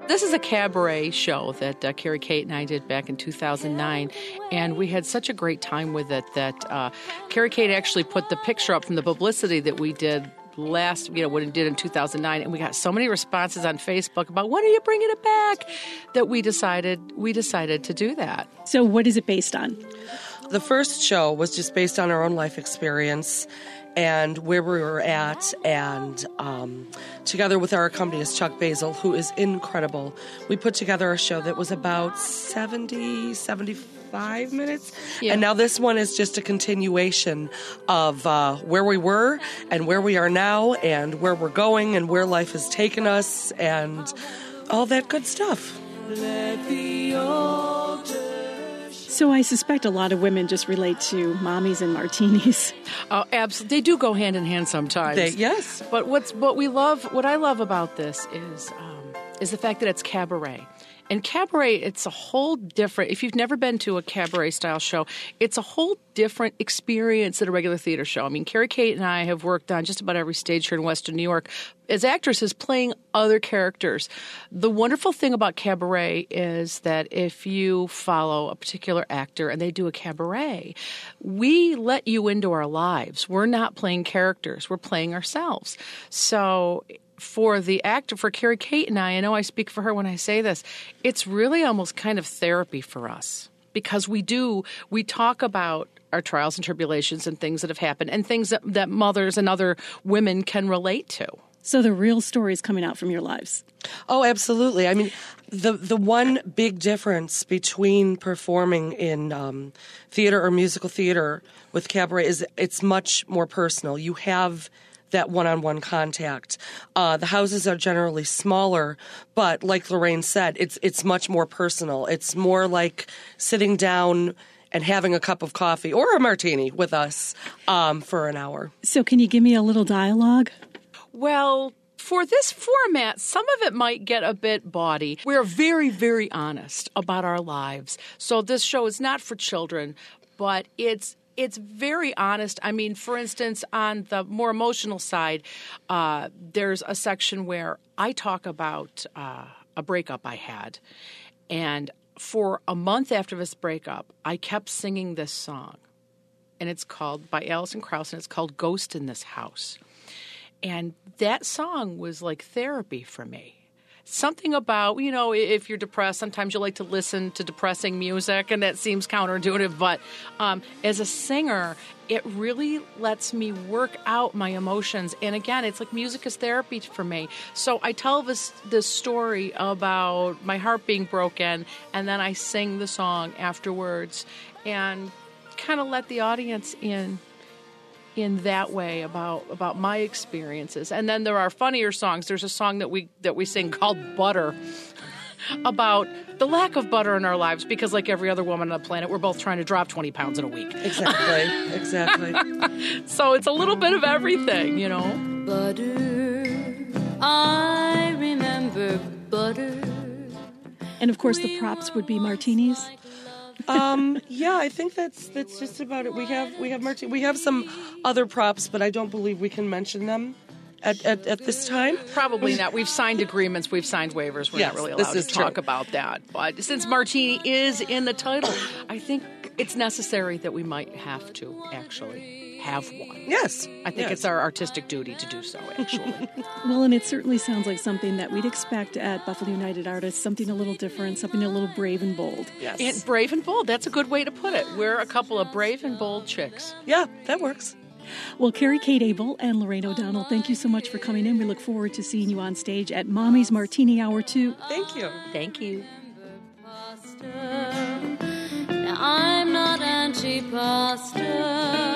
This is a cabaret show that Carrie Kate and I did back in 2009, and we had such a great time with it that Carrie Kate actually put the picture up from the publicity that we did last, what it did in 2009, and we got so many responses on Facebook about when are you bringing it back that we decided to do that. So what is it based on? The first show was just based on our own life experience and where we were at, and together with our accompanist, Chuck Basil, who is incredible, we put together a show that was about 75 minutes. Yeah. And now this one is just a continuation of where we were and where we are now and where we're going and where life has taken us and all that good stuff. So I suspect a lot of women just relate to mommies and martinis. Oh, absolutely. They do go hand in hand sometimes. Yes. But what I love about this is the fact that it's cabaret. And cabaret, it's a whole different, if you've never been to a cabaret-style show, it's a whole different experience than a regular theater show. I mean, Carrie Kate and I have worked on just about every stage here in Western New York as actresses playing other characters. The wonderful thing about cabaret is that if you follow a particular actor and they do a cabaret, we let you into our lives. We're not playing characters. We're playing ourselves. So for the actor, for Carrie Kate and I know I speak for her when I say this, it's really almost kind of therapy for us because we talk about our trials and tribulations and things that have happened and things that mothers and other women can relate to. So the real stories coming out from your lives. Oh, absolutely. I mean, the one big difference between performing in theater or musical theater with cabaret is it's much more personal. You have that one-on-one contact. The houses are generally smaller, but like Lorraine said, it's much more personal. It's more like sitting down and having a cup of coffee or a martini with us for an hour. So can you give me a little dialogue? Well, for this format, some of it might get a bit bawdy. We're very, very honest about our lives. So this show is not for children, but it's very honest. I mean, for instance, on the more emotional side, there's a section where I talk about a breakup I had. And for a month after this breakup, I kept singing this song. And it's called, by Alison Krauss, and it's called Ghost in This House. And that song was like therapy for me. Something about, if you're depressed, sometimes you like to listen to depressing music, and that seems counterintuitive. But as a singer, it really lets me work out my emotions. And again, it's like music is therapy for me. So I tell this story about my heart being broken, and then I sing the song afterwards and kind of let the audience in that way about my experiences. And then there are funnier songs. There's a song that we sing called Butter about the lack of butter in our lives because like every other woman on the planet, we're both trying to drop 20 pounds in a week. Exactly. So it's a little bit of everything, Butter, I remember butter. And of course the props would be martinis. Yeah, I think that's just about it. We have martini. We have some other props, but I don't believe we can mention them at this time. Probably not. We've signed agreements. We've signed waivers. We're not really allowed to talk about that. But since martini is in the title, I think it's necessary that we might have to actually have one. Yes. I think it's our artistic duty to do so, actually. Well, and it certainly sounds like something that we'd expect at Buffalo United Artists, something a little different, something a little brave and bold. Yes. And brave and bold, that's a good way to put it. We're a couple of brave and bold chicks. Yeah, that works. Well, Carrie Kate Abel and Lorraine O'Donnell, thank you so much for coming in. We look forward to seeing you on stage at Mommy's Martini Hour 2. Thank you. Thank you. Now, I'm not anti-pasta.